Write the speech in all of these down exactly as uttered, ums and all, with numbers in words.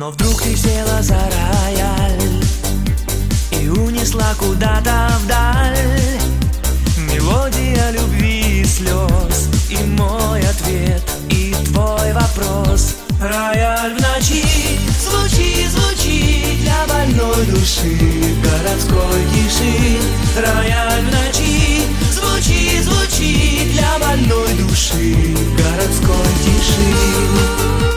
Но вдруг ты села за рояль и унесла куда-то вдаль мелодия любви и слез, и мой ответ, и твой вопрос. Рояль в ночи звучит, звучит для больной души городской тиши. Рояль в ночи звучит, звучит для больной души городской тиши.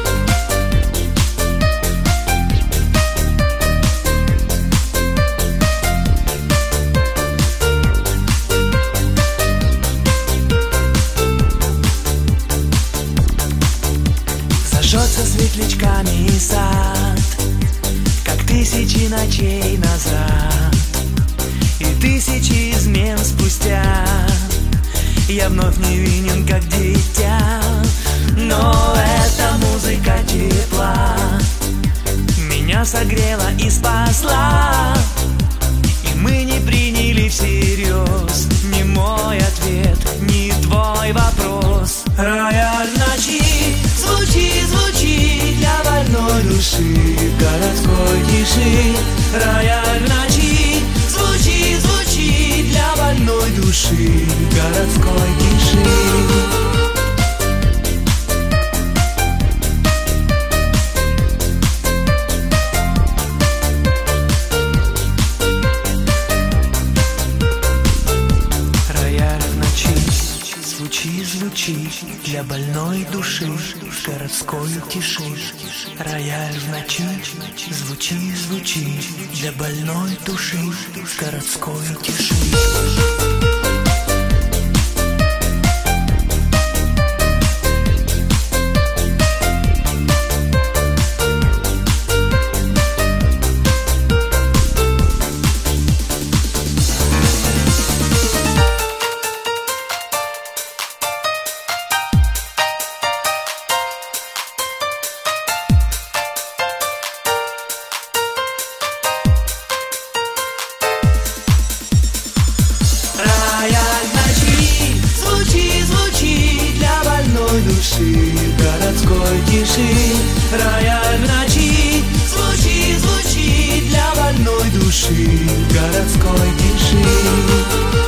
Жжется светлячками сад, как тысячи ночей назад, и тысячи измен спустя я вновь невинен, как дитя. Но эта музыка тепла меня согрела и спасла, и мы не приняли всерьез ни мой ответ, ни твой вопрос. Рояль в ночи звучит, звучит для больной души городской тиши. Рояль в ночи звучит, звучит для больной души городской тиши. Звучи, звучи для больной души городской тиши. Рояль в ночи, звучи, звучи для больной души городской тиши. Души городской тиши. Рояль в ночи звучит, звучит для больной души городской тиши.